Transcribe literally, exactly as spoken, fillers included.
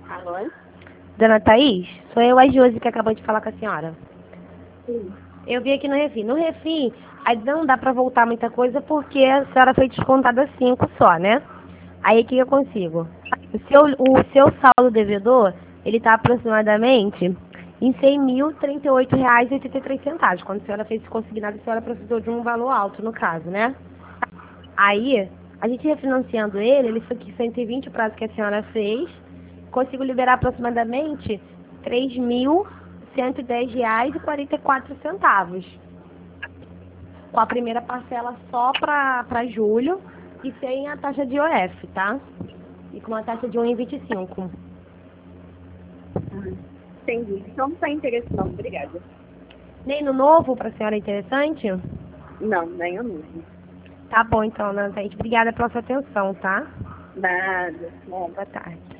Alô? Dona Thaís, sou eu, a Josi, que acabou de falar com a senhora. Sim. Eu vi aqui no Refim. No Refim, aí não dá pra voltar muita coisa porque a senhora foi descontada cinco só, né? Aí o que eu consigo? O seu, o seu saldo devedor, ele tá aproximadamente em cem mil e trinta e oito reais e oitenta e três centavos. Quando a senhora fez esse consignado, a senhora precisou de um valor alto, no caso, né? Aí, a gente refinanciando ele, ele foi aqui cento e vinte o prazo que a senhora fez. Consigo liberar aproximadamente três mil cento e dez reais e quarenta e quatro centavos. Com a primeira parcela só para julho e sem a taxa de I O F, tá? E com uma taxa de um vírgula vinte e cinco. Hum, entendi. Então não tem interesse não, obrigada. Nem no novo, para a senhora é interessante? Não, nem eu mesmo. Tá bom, então, Ana Thaís. Obrigada pela sua atenção, tá? Nada. Bom, boa tarde.